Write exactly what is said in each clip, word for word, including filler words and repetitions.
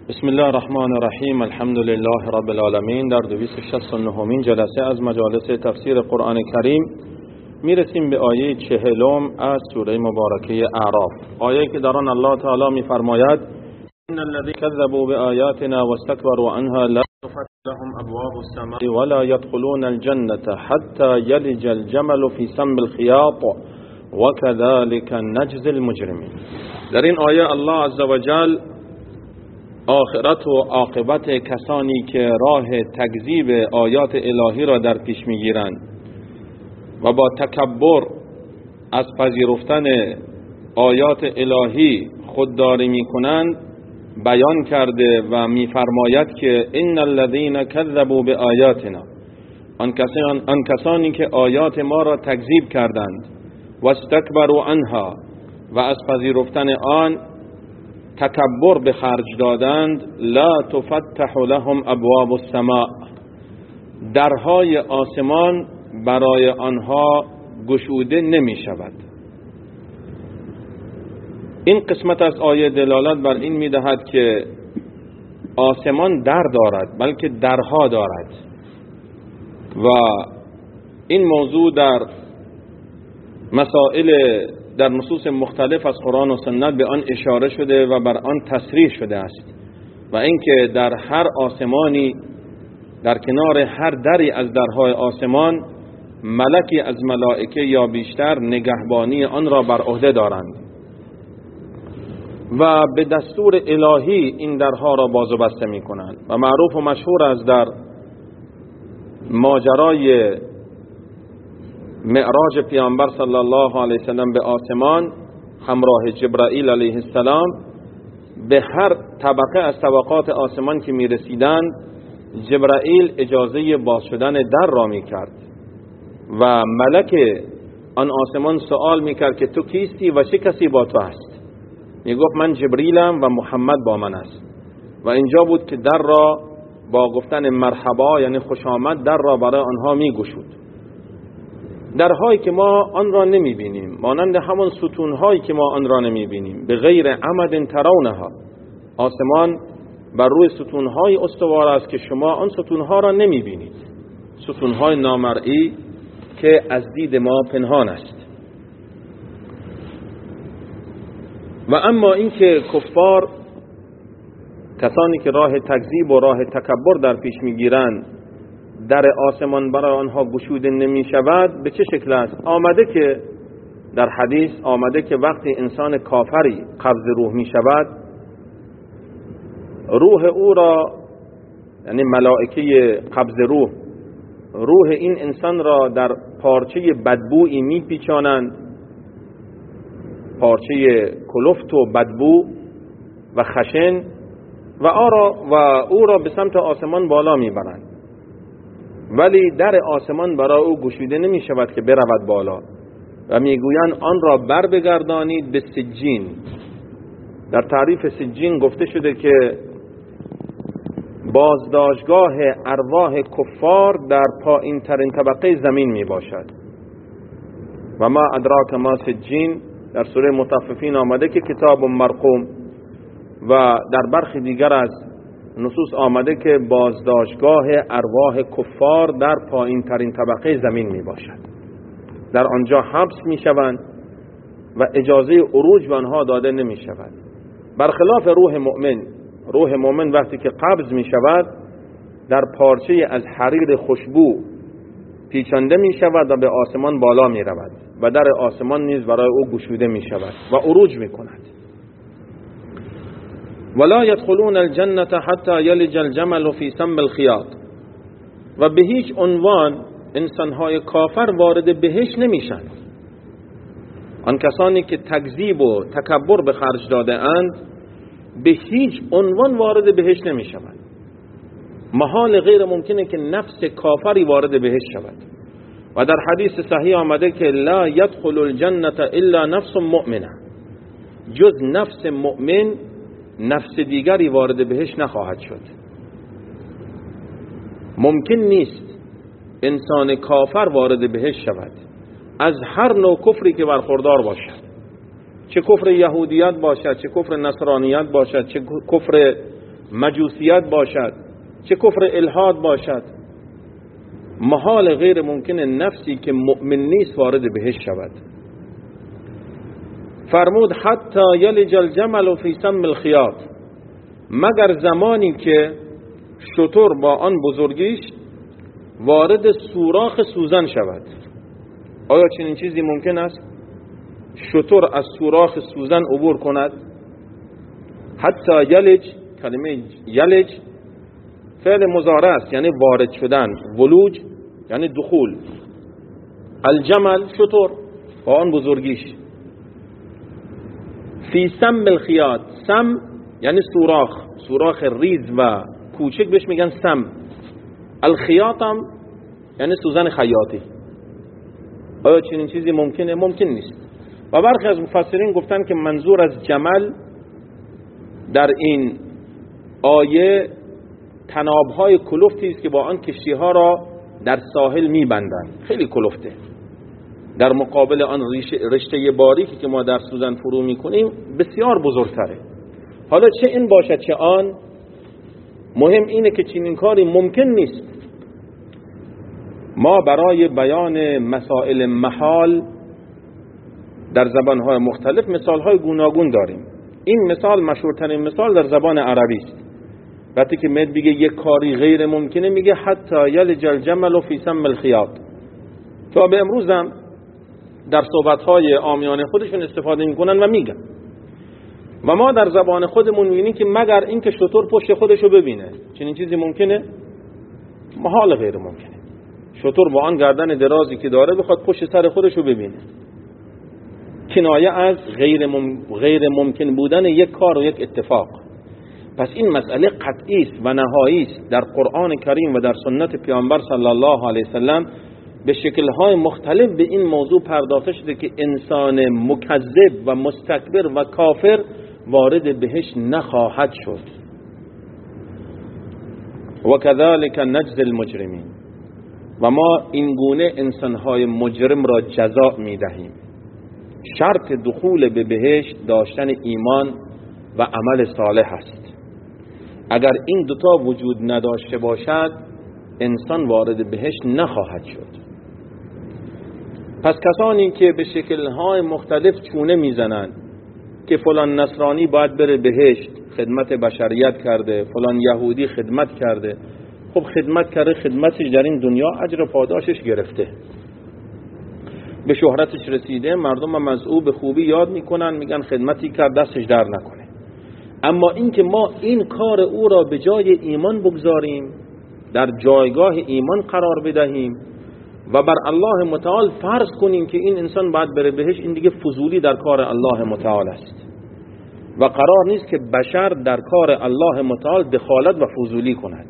بسم الله الرحمن الرحیم. الحمد لله رب العالمین. در دویست و شصت و نهمین جلسه از مجالس تفسیر قرآن کریم میرسیم به آیه چهلم از سوره مبارکه اعراف، آیه که در آن الله تعالی میفرماید: ان الذين كذبوا بآياتنا واستكبروا عنها لا تفتح لهم ابواب السماء ولا يدخلون الجنة حتى يلج الجمل في سم الخياط وكذلك نجزي المجرمين. در این آیه الله عزوجل آخرت و عاقبت کسانی که راه تکذیب آیات الهی را در پیش میگیرند و با تکبر از پذیرفتن آیات الهی خودداری میکنند بیان کرده و میفرماید که ان الذين كذبوا بآیاتنا، آن کسان آن کسانی که آیات ما را تکذیب کردند، و استکبروا عنها، و از پذیرفتن آن تکبر به خرج دادند، لا تفتح لهم ابواب السماء، درهای آسمان برای آنها گشوده نمی شود. این قسمت از آیه دلالت بر این می دهد که آسمان در دارد بلکه درها دارد و این موضوع در مسائل در نصوص مختلف از قرآن و سنت به آن اشاره شده و بر آن تصریح شده است و اینکه در هر آسمانی در کنار هر دری از درهای آسمان ملکی از ملائکه یا بیشتر نگهبانی آن را بر عهده دارند و به دستور الهی این درها را باز و بسته می کنند. و معروف و مشهور است در ماجرای معراج پیامبر صلی الله علیه وسلم به آسمان همراه جبرائیل علیه السلام، به هر طبقه از طبقات آسمان که می رسیدند جبرائیل اجازه باز شدن در را می کرد و ملک آن آسمان سوال می کرد که تو کیستی و چه کسی با تو است؟ می گفت من جبریلم و محمد با من است. و اینجا بود که در را با گفتن مرحبا یعنی خوش آمد در را برای آنها می گشود. درهایی که ما آن را نمی بینیم، مانند همون ستونهایی که ما آن را نمی بینیم، به غیر عمد ترونها، آسمان بر روی ستونهای استوار است که شما آن ستونها را نمی بینید، ستونهای نامرئی که از دید ما پنهان است. و اما اینکه کفار، کسانی که راه تکذیب و راه تکبر در پیش میگیرند، در آسمان برای آنها گشوده نمی شود، به چه شکل است؟ آمده که در حدیث آمده که وقتی انسان کافری قبض روح می شود، روح او را یعنی ملائکه قبض روح روح این انسان را در پارچه بدبویی می پیچانند، پارچه کلفت و بدبو و خشن، و آرا و او را به سمت آسمان بالا می برند، ولی در آسمان برای او گشوده نمی شود که برود بالا و میگویند آن را بر بگردانید به سجین. در تعریف سجین گفته شده که بازداشتگاه ارواح کفار در پایین ترین طبقه زمین می باشد. و ما ادراک ما سجین در سوره مطففین آمده که کتاب مرقوم، و در برخی دیگر از نصوص آمده که بازداشتگاه ارواح کفار در پایین ترین طبقه زمین می باشد. در آنجا حبس می شوند و اجازه عروج به آنها داده نمی شود. برخلاف روح مؤمن، روح مؤمن وقتی که قبض می شود در پارچه از حریر خوشبو پیچانده می شود و به آسمان بالا می رود و در آسمان نیز برای او گشوده می شود و عروج می کند. ولا يدخلون الجنة حتى يلج الجمل في سم الخياط، و به هیچ عنوان انسانهای کافر وارد بهشت نمیشن. آن کسانی که تکذیب و تکبر به خرج داده اند به هیچ عنوان وارد بهشت نمیشوند. محال غیر ممکنه که نفس کافری وارد بهشت شود. و در حدیث صحیح آمده که لا يدخل الجنة الا نفس مؤمنه، جز نفس مؤمن نفس دیگری وارد بهشت نخواهد شد. ممکن نیست انسان کافر وارد بهشت شود از هر نوع کفری که برخوردار باشد، چه کفر یهودیت باشد، چه کفر نصرانیت باشد، چه کفر مجوسیت باشد، چه کفر الحاد باشد، محال غیر ممکن نفسی که مؤمن نیست وارد بهشت شود. فرمود حتی یلج الجمل فی سم الخیاط، مگر زمانی که شتر با آن بزرگیش وارد سوراخ سوزن شود. آیا چنین چیزی ممکن است؟ شتر از سوراخ سوزن عبور کند؟ حتی یلج، کلمه یلج فعل مضارع است، یعنی وارد شدن. ولوج یعنی دخول. الجمل شتر با آن بزرگیش. فی سم الخیاط، سم یعنی سوراخ، سوراخ ریز و کوچک بهش میگن سم. الخیاط هم یعنی سوزن خیاطی. آیا چنین چیزی ممکنه؟ ممکن نیست. و برخی از مفسرین گفتن که منظور از جمل در این آیه تنابهای کلفتی است که با آن کشتیها را در ساحل میبندند. خیلی کلفته، در مقابل آن رشته باریکی که ما در سوزن فرو میکنیم بسیار بزرگتره. حالا چه این باشد چه آن، مهم اینه که چنین کاری ممکن نیست. ما برای بیان مسائل محال در زبانهای مختلف مثالهای گوناگون داریم. این مثال مشهورترین مثال در زبان عربی است. وقتی که مد بگه یک کاری غیر ممکنه میگه حتی یلج الجمل فی سم الخیاط. تا به امروز هم در صحبتهای عامیانه خودشون استفاده میکنن و میگن. و ما در زبان خودمون میبینیم که مگر اینکه شتر پشت خودشو ببینه. چنین چیزی ممکنه؟ محال غیر ممکنه. شتر با آن گردن درازی که داره بخواد پشت سر خودشو ببینه. کنایه از غیر, مم... غیر ممکن بودن یک کار و یک اتفاق. پس این مسئله قطعی است و نهایی است. در قرآن کریم و در سنت پیامبر صلی الله علیه وسلم به شکل‌های مختلف به این موضوع پرداخته شده که انسان مکذب و مستکبر و کافر وارد بهشت نخواهد شد. و کذالک نجزی المجرمین، و ما این گونه انسان‌های مجرم را جزا می‌دهیم. شرط دخول به بهشت داشتن ایمان و عمل صالح است. اگر این دوتا وجود نداشته باشد انسان وارد بهشت نخواهد شد. پس کسانی که به شکل‌های مختلف چونه میزنند که فلان نصرانی باید بره بهشت، خدمت بشریت کرده، فلان یهودی خدمت کرده، خب خدمت کرده، خدمتش در این دنیا اجر و پاداشش گرفته، به شهرتش رسیده، مردم هم از او به خوبی یاد میکنن، میگن خدمتی کرد دستش در نکنه. اما اینکه ما این کار او را به جای ایمان بگذاریم، در جایگاه ایمان قرار بدهیم و بر الله متعال فرض کنیم که این انسان باید بره بهش، این دیگه فضولی در کار الله متعال است و قرار نیست که بشر در کار الله متعال دخالت و فضولی کند.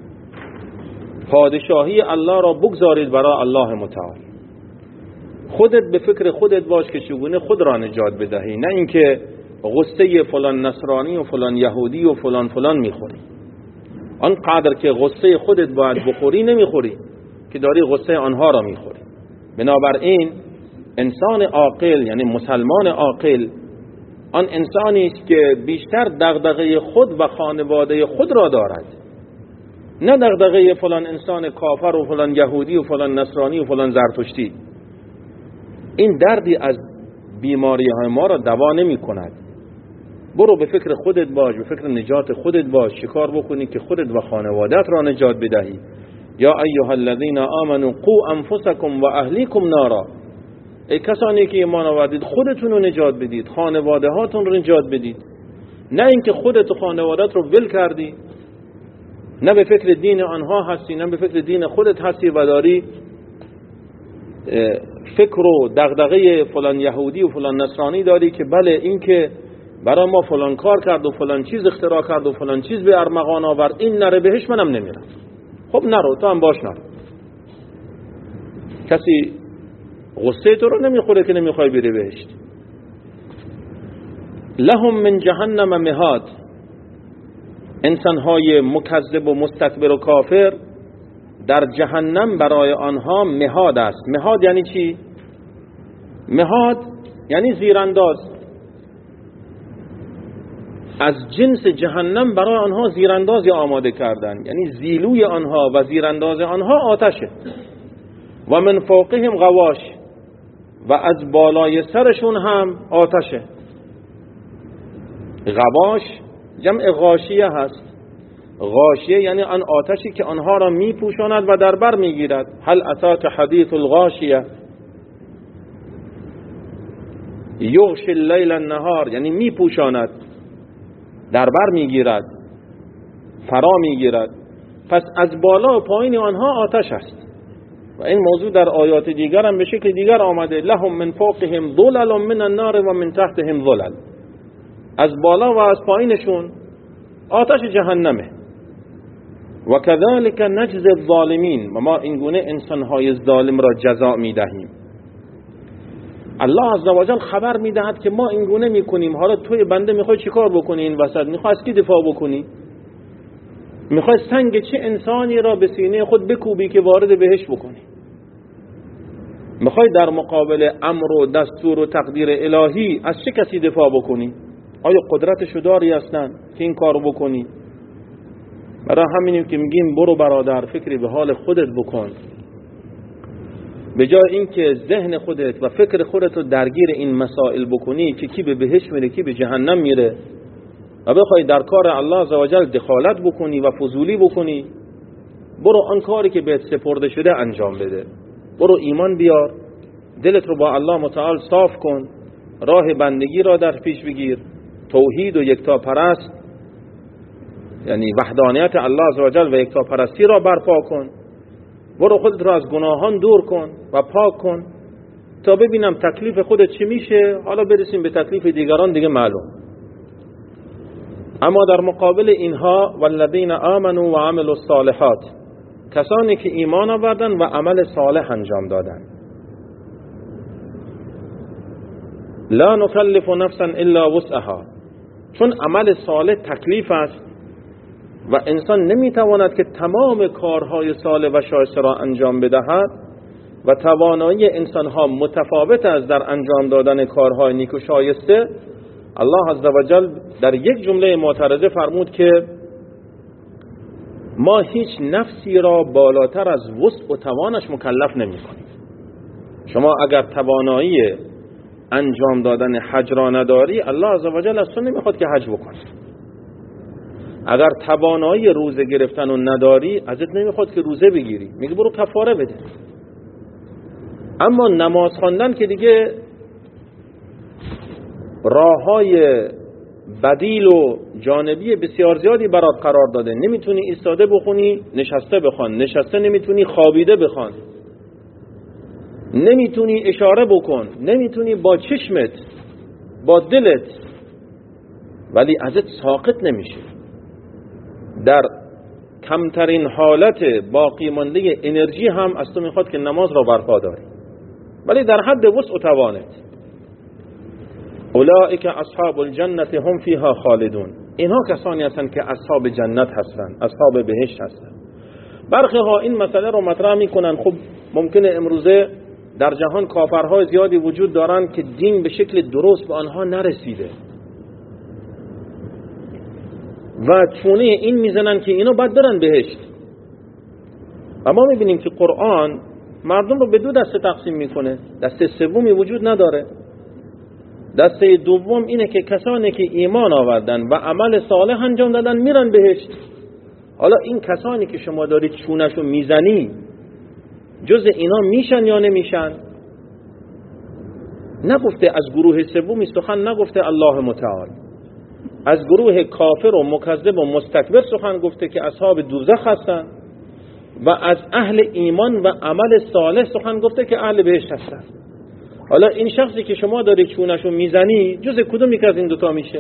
پادشاهی الله را بگذارید برای الله متعال. خودت به فکر خودت باش که چگونه خود را نجات بدهی، نه اینکه غصه فلان نصرانی و فلان یهودی و فلان فلان میخوری. آنقدر که غصه خودت باید بخوری نمیخوری که داری غصه آنها را میخوری. بنابراین انسان عاقل، یعنی مسلمان عاقل، آن انسانی است که بیشتر دغدغه خود و خانواده خود را دارد، نه دغدغه فلان انسان کافر و فلان یهودی و فلان نصرانی و فلان زرتشتی. این دردی از بیماری های ما را دوا نمی کند. برو به فکر خودت باش، به فکر نجات خودت باش، شکار بکنی که خودت و خانوادت را نجات بدهی. یا ایها الذین آمنوا قوا انفسکم و اهلیکم نارا، ای کسانی که ایمان آوردید خودتون رو نجات بدید، خانواده هاتون رو نجات بدید. نه اینکه خودت و خانوادت رو ول کردی، نه به فکر دین آنها هستی، نه به فکر دین خودت هستی و داری فکر و دغدغه فلان یهودی و فلان نصرانی داری که بله این که برای ما فلان کار کرد و فلان چیز اختراع کرد و فلان چیز به ارمغان آورد، این نره بهش منم نمیرم. خب نرو، تو هم باش نرو. کسی غصه تو رو نمیخوره که نمیخوای بری بهشت. لهم من جهنم مهاد، انسانهای مکذب و مستکبر و کافر در جهنم برای آنها مهاد است. مهاد یعنی چی؟ مهاد یعنی زیرانداز. از جنس جهنم برای آنها زیراندازی آماده کردن، یعنی زیلوی آنها و زیرانداز آنها آتشه. و من فوقهم غواش، و از بالای سرشون هم آتشه. غواش جمع غاشیه هست. غاشیه یعنی آن آتشی که آنها را می پوشاند و در بر می گیرد. هل اتاک حدیث الغاشیه یغشی اللیل النهار، یعنی می پوشاند، در بر می گیرد، فرا می گیرد. پس از بالا و پایین آنها آتش است. و این موضوع در آیات دیگر هم به شکل دیگر آمده. لهم من فوقهم ظلل من النار و من تحتهم ظلل. از بالا و از پایینشون آتش جهنمه. و کذالک نجزی الظالمین، و ما اینگونه انسانهای ظالم را جزا میدهیم. الله عزوجل خبر میدهد که ما اینگونه میکنیم. حالا توی بنده میخوای چیکار بکنی این وسط؟ میخوای از کی دفاع بکنی؟ میخوای سنگ چه انسانی را به سینه خود بکوبی که وارد بهش بکنی؟ میخوای در مقابل امر و دستور و تقدیر الهی از چه کسی دفاع بکنی؟ آیا قدرتشو داری اصلا که این کار بکنی؟ برای همینیم که میگیم برو برادر فکری به حال خودت بکن، به جای اینکه ذهن خودت و فکر خودت رو درگیر این مسائل بکنی که کی به بهشت میره کی به جهنم میره و بخوای در کار الله عزوجل دخالت بکنی و فضولی بکنی، برو آن کاری که بهت سپرده شده انجام بده. برو ایمان بیار، دلت رو با الله متعال صاف کن، راه بندگی را در پیش بگیر، توحید و یکتا پرست یعنی وحدانیت الله عزوجل و یکتا پرستی را برپا کن. برو خودت را از گناهان دور کن و پاک کن تا ببینم تکلیف خودت چی میشه. حالا برسیم به تکلیف دیگران دیگه معلوم. اما در مقابل اینها والذین آمنوا و عملوا الصالحات، کسانی که ایمان آوردن و عمل صالح انجام دادن. لا نکلف نفسا الا وسعها، چون عمل صالح تکلیف است و انسان نمیتواند که تمام کارهای صالح و شایسته را انجام بدهد و توانایی انسانها متفاوت است در انجام دادن کارهای نیک و شایسته. الله عزوجل در یک جمله معترضه فرمود که ما هیچ نفسی را بالاتر از وسع و توانش مکلف نمی کنیم. شما اگر توانایی انجام دادن حج را نداری، الله عزوجل از تو نمیخواد که حج بکنی. اگر توانایی روزه گرفتن رو نداری، ازت نمیخواد که روزه بگیری، میگه برو کفاره بده. اما نماز خواندن که دیگه راههای بدیل و جانبی بسیار زیادی برات قرار داده. نمیتونی ایستاده بخونی، نشسته بخوان، نشسته نمیتونی، خوابیده بخوان، نمیتونی اشاره بکن، نمیتونی با چشمت، با دلت، ولی ازت ساقط نمیشه. در کمترین حالت باقی مانده انرژی هم از تو میخواد که نماز را برپا داری، ولی در حد وسع و توانت. اولئک اصحاب الجنت هم فیها خالدون، اینها کسانی هستند که اصحاب جنت هستند، اصحاب بهشت هستند. برخی ها این مسئله رو مطرح میکنن. خب ممکنه امروزه در جهان کافرهای زیادی وجود دارن که دین به شکل درست به آنها نرسیده و چونه این میزنن که اینا باید برن بهشت. و ما میبینیم که قرآن مردم رو به دو دسته تقسیم میکنه. دسته سومی وجود نداره. دسته دوم اینه که کسانی که ایمان آوردن و عمل صالح انجام دادن میرن بهشت. حالا این کسانی که شما دارید چونشو میزنی جز اینا میشن یا نمیشن؟ نگفته از گروه سومی سخن نگفته الله متعال. از گروه کافر و مکذب و مستکبر سخن گفته که اصحاب دوزخ هستن و از اهل ایمان و عمل صالح سخن گفته که اهل بهشت هستن. حالا این شخصی که شما داری چونشو میزنی جز کدوم یک از این دوتا میشه؟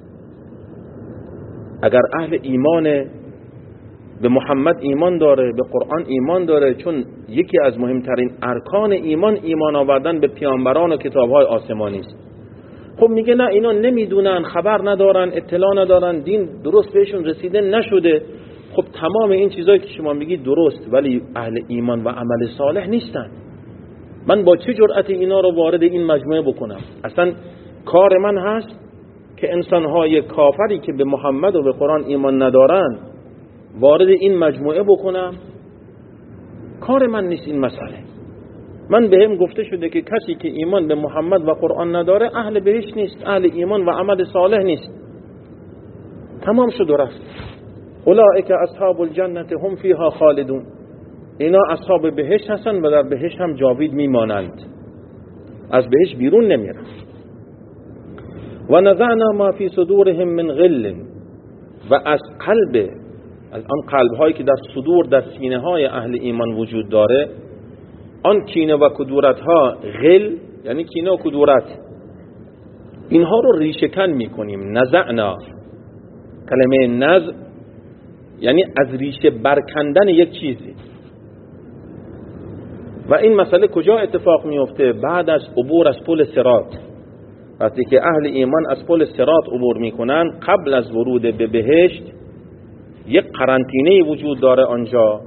اگر اهل ایمان به محمد ایمان داره، به قرآن ایمان داره، چون یکی از مهمترین ارکان ایمان ایمان آوردن به پیامبران و کتابهای آسمانی است. خب میگه نه اینا نمیدونن، خبر ندارن، اطلاع ندارن، دین درست بهشون رسیده نشده. خب تمام این چیزایی که شما میگی درست، ولی اهل ایمان و عمل صالح نیستن. من با چه جرأتی اینا رو وارد این مجموعه بکنم؟ اصلا کار من هست که انسانهای کافری که به محمد و به قرآن ایمان ندارن وارد این مجموعه بکنم؟ کار من نیست این مسئله. من به هم گفته شده که کسی که ایمان به محمد و قرآن نداره اهل بهشت نیست، اهل ایمان و عمل صالح نیست. تمام شد و رفت. اولئک اصحاب الجنة هم فیها خالدون. اینا اصحاب بهشت هستن و در بهشت هم جاوید میمانند، از بهشت بیرون نمیرن. و نزعنا ما فی صدورهم من غل، و از قلب، از آن قلب هایی که در صدور، در سینه های اهل ایمان وجود داره، آن کینه و کدورت ها، غل یعنی کینه و کدورت، اینها رو ریشه کن میکنیم. نزعنا، کلمه نزع یعنی از ریشه برکندن یک چیزی. و این مسئله کجا اتفاق میفته؟ بعد از عبور از پل صراط. وقتی که اهل ایمان از پل صراط عبور میکنن، قبل از ورود به بهشت یک قرنطینه وجود داره آنجا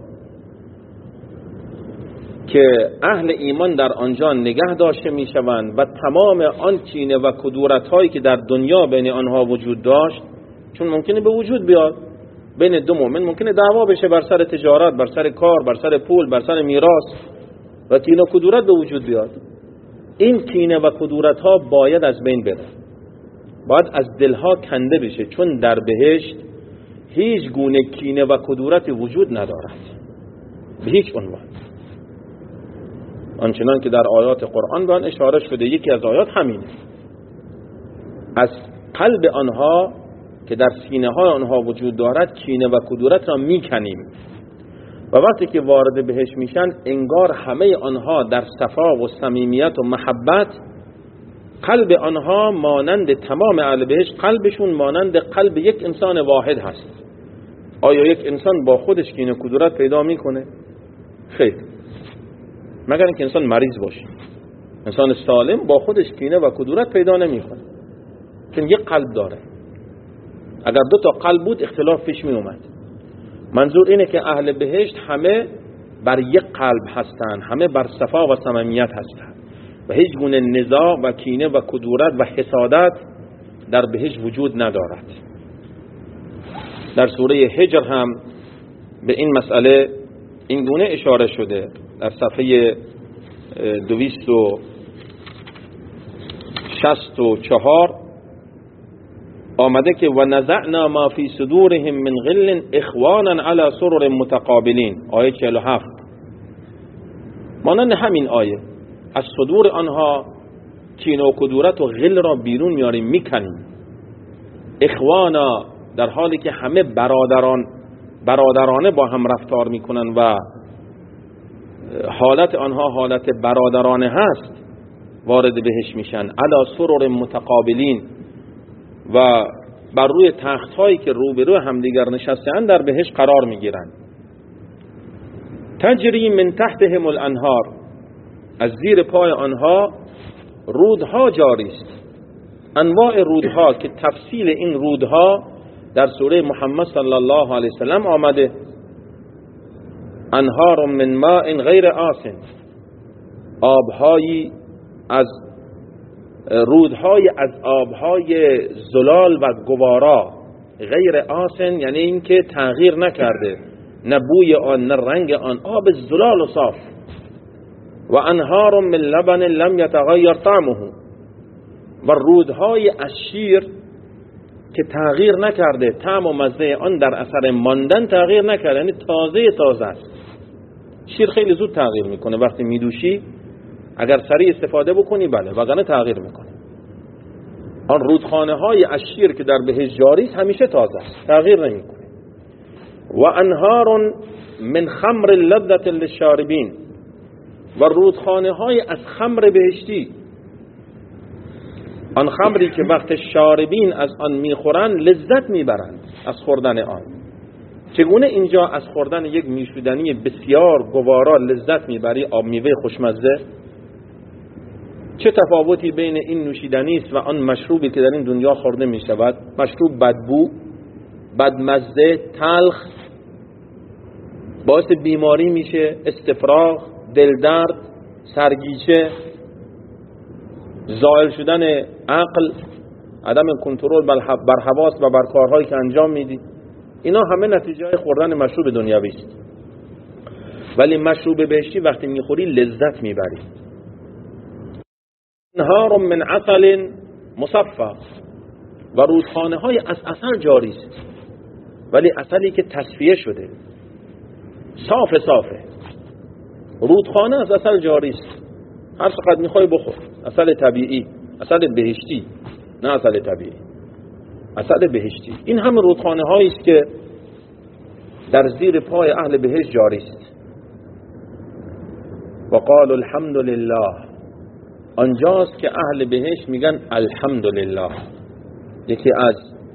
که اهل ایمان در آنجا نگه داشته میشوند و تمام آن کینه و کدورت هایی که در دنیا بین آنها وجود داشت، چون ممکنه به وجود بیاد بین دو مؤمن، ممکنه دعوا بشه بر سر تجارت، بر سر کار، بر سر پول، بر سر میراث، و کینه و کدورت به وجود بیاد. این کینه و کدورت ها باید از بین بره، باید از دلها کنده بشه، چون در بهشت هیچ گونه کینه و کدورت وجود ندارد به هیچ عنوان. آنچنان که در آیات قرآن به آن اشاره شده، یکی از آیات همینه، از قلب آنها که در سینه های آنها وجود دارد کینه و کدورت را میکنیم. و وقتی که وارد بهشت میشن، انگار همه آنها در صفا و صمیمیت و محبت، قلب آنها مانند تمام اهل بهشت، قلبشون مانند قلب یک انسان واحد هست. آیا یک انسان با خودش کینه و کدورت پیدا میکنه؟ خیر، مگر اینکه انسان مریض باشه. انسان سالم با خودش کینه و کدورت پیدا نمیکنه، چون یک قلب داره. اگر دو تا قلب بود اختلاف پیش می اومد. منظور اینه که اهل بهشت همه بر یک قلب هستند، همه بر صفا و صمیمیت هستند و هیچ گونه نزاع و کینه و کدورت و حسادت در بهشت وجود ندارد. در سوره هجر هم به این مسئله این گونه اشاره شده. در صفحه دویست و شصت و چهار آمده که و نزعنا ما فی صدورهم من غل اخوانا علی سرر متقابلین، آیه چهل و هفت. مانند همین آیه، از صدور آنها کینه و کدورت و غل را بیرون میاریم، میکنیم. اخوانا، در حالی که همه برادران برادرانه با هم رفتار میکنن و حالت آنها حالت برادرانه هست، وارد بهش میشن. علی سرر متقابلین، و بر روی تخت هایی که روبرو همدیگر نشسته‌اند در بهشت قرار میگیرند. تجری من تحتهم الانهار، از زیر پای آنها رودها جاری است. انواع رودها که تفصیل این رودها در سوره محمد صلی الله علیه وسلم آمده. انهار من ماء غیر آسن، آبهایی از رودهای از آبهای زلال و گوارا، غیر آسن یعنی این که تغییر نکرده، نه بوی آن نه رنگ آن، آب زلال و صاف. و انهار من لبن لم یتغیر طعمه، و رودهای از شیر که تغییر نکرده، طعم و مزه آن در اثر ماندن تغییر نکرده، یعنی تازه تازه است. شیر خیلی زود تغییر میکنه، وقتی میدوشی اگر سریع استفاده بکنی بله، وگرنه تغییر میکنه. آن رودخانه های از شیر که در بهشت جاری است همیشه تازه است، تغییر نمیکنه. و انهار من خمر لذت للشاربین، و رودخانه های از خمر بهشتی، آن خمری که وقت شاربین از آن میخورن لذت میبرند از خوردن آن. چگونه اینجا از خوردن یک نوشیدنی بسیار گوارا لذت میبری، آب میوه خوشمزه؟ چه تفاوتی بین این نوشیدنی است و آن مشروبی که در این دنیا خورده می شود؟ مشروب بدبو، بدمزه، تلخ، باعث بیماری میشه، استفراغ، دلدرد، سرگیچه، زائل شدن عقل، عدم کنترل بر حواس و بر کارهایی که انجام میدی، اینا همه نتیجه خوردن مشروب دنیوی است. ولی مشروب بهشتی وقتی میخوری لذت میبری. انهار من عسل مصفا، و رودخانه های از عسل جاری است، ولی عسلی که تصفیه شده، صاف صافه. رودخانه از عسل جاری است، هر چقدر میخوای بخور. عسل طبیعی، عسل بهشتی، نه عسل طبیعی، عسل بهشتی. این هم رودخانه هایی است که در زیر پای اهل بهشت جاری است. و قال الحمد لله، آنجاست که اهل بهشت میگن الحمدلله. یکی از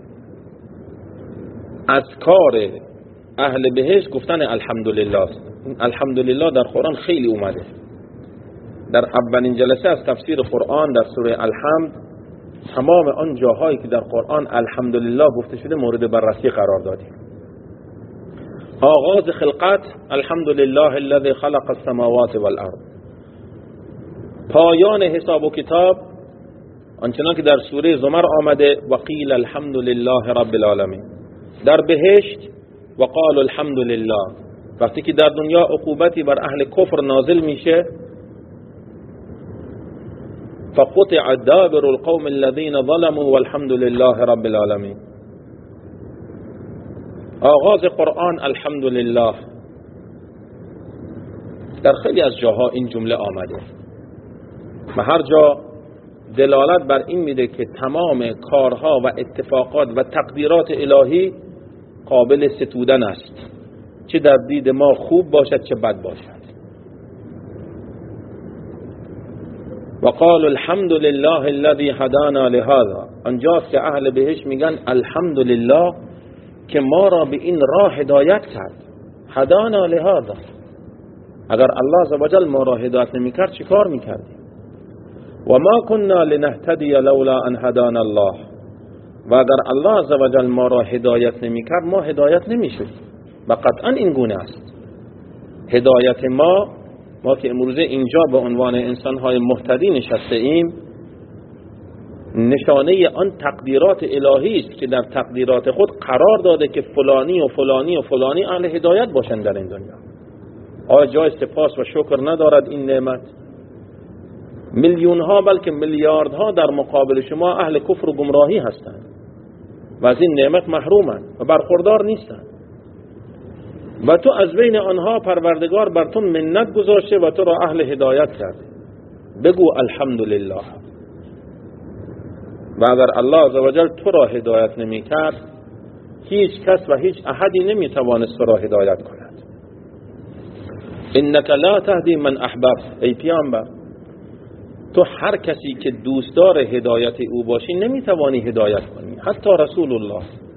اذکار اهل بهشت گفتن الحمدلله است. الحمدلله در قرآن خیلی اومده. در اولین جلسه از تفسیر قرآن در سوره الحمد تمام آن جاهایی که در قرآن الحمدلله گفته شده مورد بررسی قرار دادیم. آغاز خلقت الحمدلله الذي خلق السماوات والارض. پایان حساب و کتاب آنچنان که در سوره زمر آمده و قیل الحمدلله رب العالمین. در بهشت و قال الحمدلله، وقتی که در دنیا عقوبتی بر اهل کفر نازل میشه فقطع دابر القوم الذين ظلموا والحمد لله رب العالمین. آغاز قرآن الحمدلله. در خیلی از جاها این جمله آمده و هر جا دلالت بر این میده که تمام کارها و اتفاقات و تقدیرات الهی قابل ستودن است، چه در دید ما خوب باشد چه بد باشد. و قال الحمد لله الذي هدانا لهذا. آنجاست که اهل بهشت میگن الحمدلله که ما را به این راه هدایت کرد. هدانا لهذا، اگر الله عزوجل ما را هدایت نمیکرد چه کار میکردیم؟ و ما كنا لنهتدی لولا ان هدانا الله، و اگر الله عزوجل ما را هدایت نمیکرد ما هدایت نمیشدیم. و قطعا این گونه است. هدایت ما ما که امروزه اینجا به عنوان انسان‌های مهتدی نشسته ایم، نشانه آن تقدیرات الهی است که در تقدیرات خود قرار داده که فلانی و فلانی و فلانی اهل هدایت باشند در این دنیا. آیا جای سپاس و شکر ندارد این نعمت؟ میلیون ها بلکه میلیاردها در مقابل شما اهل کفر و گمراهی هستند و از این نعمت محرومند و برخوردار نیستند، و تو از بین آنها پروردگار بر تو منت گذاشته و تو را اهل هدایت کرده. بگو الحمدلله. و اگر الله عزوجل تو را هدایت نمی کرد هیچ کس و هیچ احدی نمی توانست تو را هدایت کند. انک لا تهدی من احببت. ای پیامبر، تو هر کسی که دوستدار هدایت او باشی نمی توانی هدایت کنی. حتی رسول الله،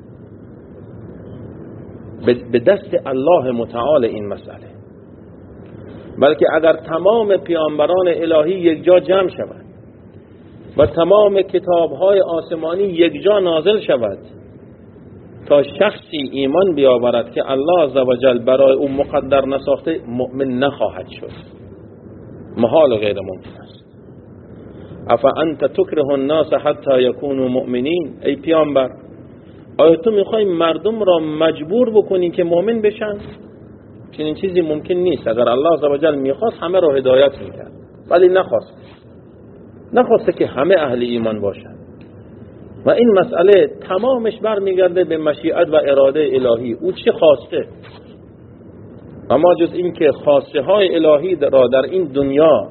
به دست الله متعال این مسئله. بلکه اگر تمام پیامبران الهی یک جا جمع شود و تمام کتاب‌های آسمانی یک جا نازل شود تا شخصی ایمان بیاورد که الله عزوجل برای او مقدر نساخته، مؤمن نخواهد شد. محال و غیر ممکن است. افا انت تکره الناس حتی یکونوا مؤمنین. ای پیامبر، آیا تو میخوای مردم را مجبور بکنی که مؤمن بشن؟ چنین چیزی ممکن نیست. اگر الله عزوجل میخواست همه را هدایت میکرد، ولی نخواست. نخواسته که همه اهل ایمان باشند. و این مسئله تمامش برمیگرده به مشیت و اراده الهی. او چه خواسته؟ و ما جز این که خواسته های الهی را در این دنیا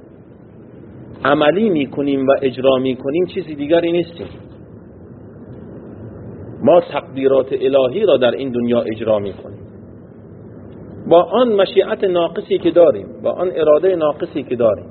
عملی میکنیم و اجرا میکنیم چیزی دیگری نیستیم. ما تقدیرات الهی را در این دنیا اجرا میکنیم با آن مشیت ناقصی که داریم، با آن اراده ناقصی که داریم.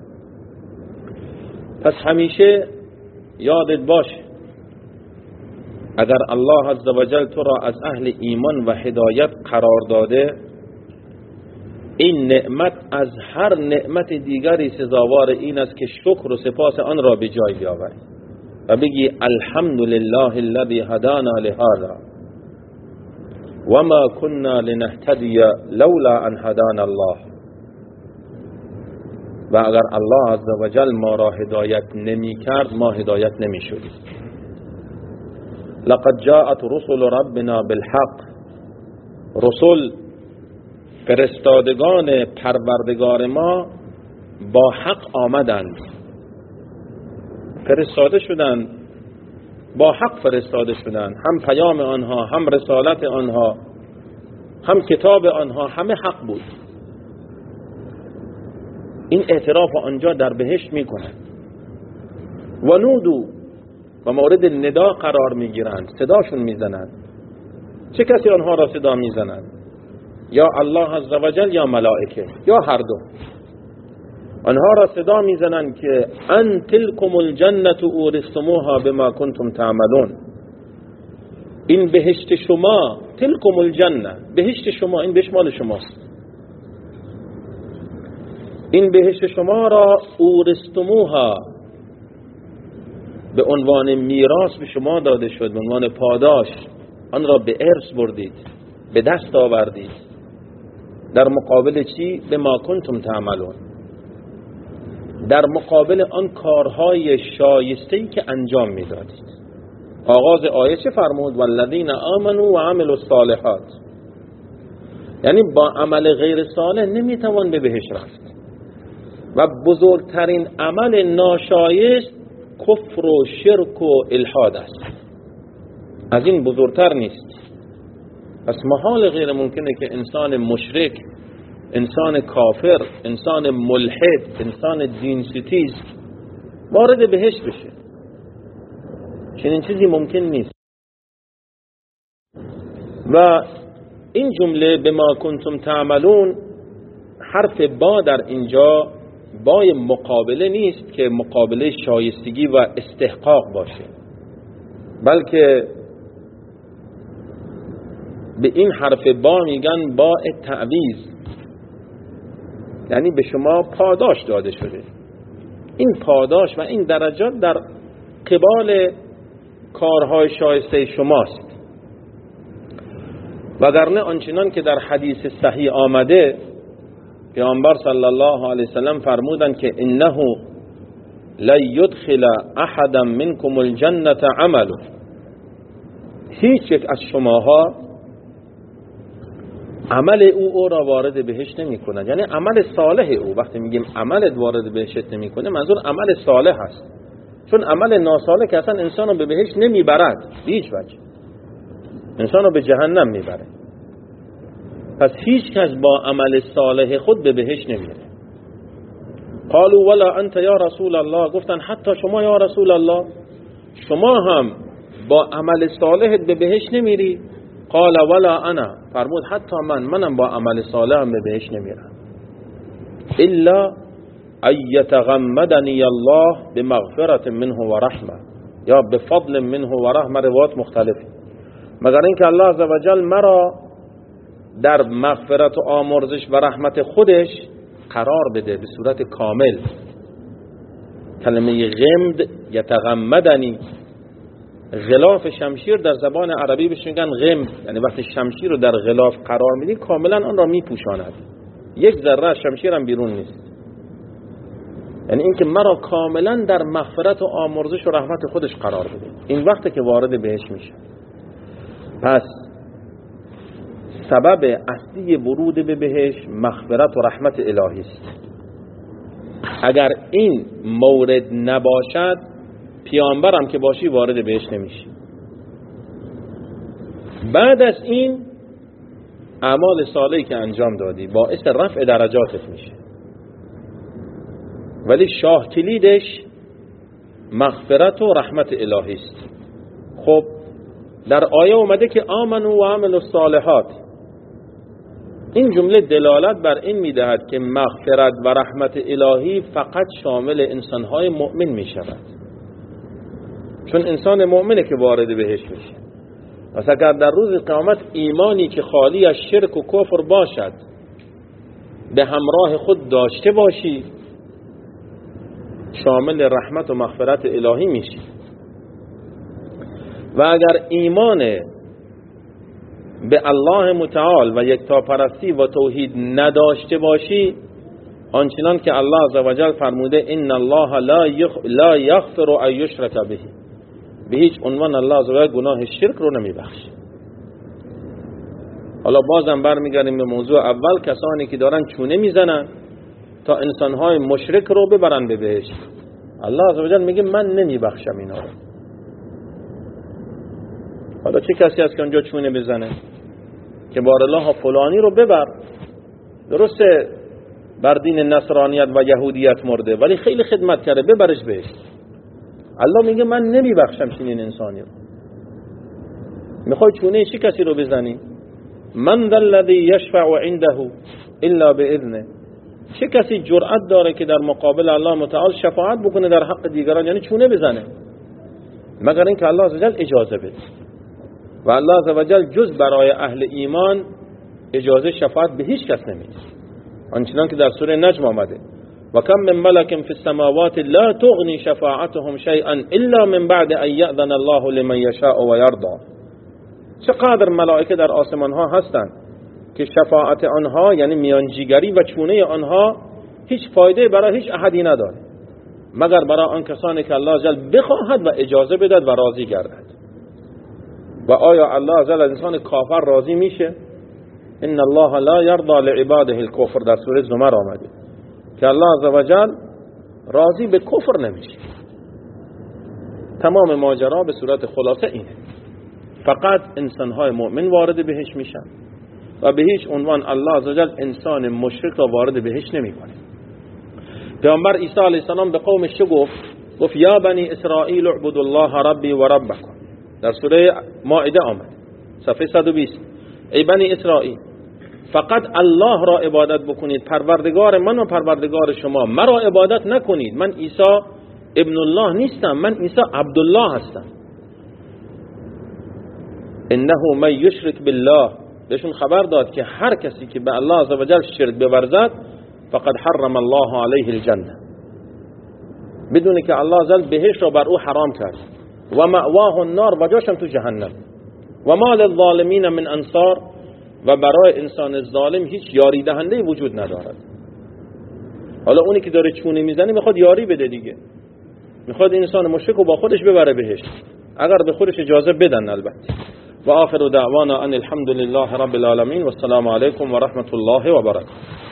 پس همیشه یادت باشه اگر الله عزوجل تو را از اهل ایمان و هدایت قرار داده، این نعمت از هر نعمت دیگری سزاوار این است که شکر و سپاس آن را به جای بیاوری و بگی الحمدلله الذی هدانا لهذا و ما كنا لنهتدی لولا ان هدانا الله. و اگر الله عزوجل ما را هدایت نمی کرد ما هدایت نمی شدیم. لقد جاءت رسل ربنا بالحق، رسول فرستادگان پروردگار ما با حق آمدند، فرستاده شدند، با حق فرستاده شدند، هم پیام آنها، هم رسالت آنها، هم کتاب آنها، همه حق بود. این اعتراف آنجا در بهشت میکنند. و نودو، و مورد ندا قرار میگیرند، صداشون میزنند. چه کسی آنها را صدا میزنند؟ یا الله عزوجل یا ملائکه یا هر دو. آنها را صدا میزنند که ان تلکم الجنة اورثتموها بما کنتم تعملون، این بهشت شما، تلکم الجنه، بهشت شما، این بهشت مال شماست، این بهشت شما را اورثتموها، به عنوان میراث به شما داده شد، به عنوان پاداش آن را به ارث بردید، به دست آوردید. در مقابل چی؟ به ما کنتم تعملون، در مقابل آن کارهای شایسته‌ای که انجام میدادید. آغاز آیه چه فرمود؟ والذین آمنوا و عملوا الصالحات، یعنی با عمل غیر صالح نمیتوان به بهشت رفت و بزرگترین عمل ناشایست کفر و شرک و الحاد است، از این بزرگتر نیست. پس محال غیر ممکنه که انسان مشرک، انسان کافر، انسان ملحد، انسان دین ستیز وارد بهشت بشه، چنین چیزی ممکن نیست. و این جمله به ما کنتم تعملون، حرف با در اینجا بای مقابله نیست که مقابله شایستگی و استحقاق باشه، بلکه به این حرف با میگن با تعویض، یعنی به شما پاداش داده شده. این پاداش و این درجات در قبال کارهای شایسته شماست. وگرنه آنچنان که در حدیث صحیح آمده، پیامبر صلی الله علیه وسلم فرمودند که انه لا يدخل احدا منكم الجنه عمله، هیچ یک از شماها عمل او او را وارد بهشت نمی کند. یعنی عمل صالح او، وقتی میگیم عملت وارد بهشت نمی کنه منظور عمل صالح است، چون عمل ناصالح که اصلا انسان رو به بهشت نمی برد، هیچ وجه انسان رو به جهنم می بره. پس هیچ کس با عمل صالح خود به بهشت نمیره. قالوا ولا انت یا رسول الله، گفتن حتی شما یا رسول الله، شما هم با عمل صالحت به بهشت نمیری؟ قال ولا انا، فرمود حتی من، منم با عمل صالح هم به بهشت نمیرم. الا ان یتغمدنی الله بمغفرة منه و رحمه، یا بفضل منه و رحمه، روایات مختلفه، مگر اینکه الله عزوجل مرا در مغفرت و آمرزش و رحمت خودش قرار بده به صورت کامل. کلمه غمد، یتغمدنی، غلاف شمشیر در زبان عربی بهش میگن غمد، یعنی وقتی شمشیر رو در غلاف قرار میدی کاملا آن را میپوشاند، یک ذره شمشیر هم بیرون نیست. یعنی اینکه مرا کاملا در مغفرت و آمرزش و رحمت خودش قرار بده، این وقتی که وارد بهش میشه. پس سبب اصلی ورود به بهشت مغفرت و رحمت الهی است. اگر این مورد نباشد، پیامبرم که باشی وارد بهشت نمیشی. بعد از این اعمال صالحی که انجام دادی باعث رفع درجاتت میشه، ولی شاه کلیدش مغفرت و رحمت الهی است. خب در آیه اومده که آمنوا و عملوا الصالحات، این جمله دلالت بر این میدهد که مغفرت و رحمت الهی فقط شامل انسانهای مؤمن میشود، چون انسان مؤمنه که وارد بهش میشه. پس اگر در روز قیامت ایمانی که خالی از شرک و کفر باشد به همراه خود داشته باشی، شامل رحمت و مغفرت الهی میشی. و اگر ایمان به الله متعال و یکتاپرستی و توحید نداشته باشی، آنچنان که الله عزوجل فرموده ان الله لا لا یغفر ان یشرک به، به هیچ عنوان الله عزوجل گناه شرک رو نمیبخشه. حالا بازم برمیگردیم به موضوع اول، کسانی که دارن چونه میزنن تا انسانهای مشرک رو ببرن به بهشت، الله عزوجل میگه من نمیبخشم اینا رو. حالا چه کسی هست که اونجا چونه بزنه که بار الله فلانی رو ببر، درسته بر دین نصرانیت و یهودیت مرده ولی خیلی خدمت کرده، ببرش بهشت. الله میگه من نمیبخشم چنین انسانی رو. میخوای چونه چه کسی رو بزنی؟ من ذا الذی یشفع عنده الا باذنه. چه کسی جرأت داره که در مقابل الله متعال شفاعت بکنه در حق دیگران، یعنی چونه بزنه، مگر اینکه الله عزوجل اجازه بده. و الله عزوجل جز برای اهل ایمان اجازه شفاعت به هیچ کس نمیده، آنچنان که در سوره نجم آمده و کم من ملک فی السماوات لا تغنی شفاعتهم شیئا الا من بعد ان یأذن الله لمن یشاء و یرضى. چقدر ملائکه در آسمان ها هستند که شفاعت آنها یعنی میانجیگری و چونه آنها هیچ فایده برای هیچ احدی نداره مگر برای آن کسانی که الله عزوجل بخواهد و اجازه بدهد و راضی گردد. و آیا الله عزوجل از انسان کافر راضی میشه؟ ان الله لا یرضى لعباده الكفر، در سوره زمر آمده که الله عزوجل راضی به کفر نمیشه. تمام ماجرا به صورت خلاصه اینه، فقط انسانهای مؤمن وارد بهش میشن و به هیچ عنوان الله عزوجل انسان مشرک را وارد بهش نمیکنه. پیامبر عیسی علیه السلام به قومش چه گفت؟ گفت یا بنی اسرائیل اعبدوا الله ربی و ربکم، در سوره مائده آمد صفحه صد و بیست. ای بنی اسرائیل فقط الله را عبادت بکنید، پروردگار من و پروردگار شما، مرا عبادت نکنید. من عیسی ابن الله نیستم، من عیسی عبدالله هستم. انه من یشرک بالله، بهشون خبر داد که هر کسی که به الله عزوجل شرک بورزد فقد حرم الله علیه الجنه، بدونه که الله عزوجل بهش را بر او حرام کرد و مأواه النار، و جاشم تو جهنم. و ما للظالمین من انصار، و برای انسان ظالم هیچ یاری دهنده وجود ندارد. حالا اونی که داره چونه میزنه میخواد یاری بده دیگه، میخواد این انسان مشرک رو با خودش ببره بهش، اگر به خودش اجازه بدن البته. و آخر دعوانا ان الحمد لله رب العالمین و السلام علیکم و رحمت الله و برکاته.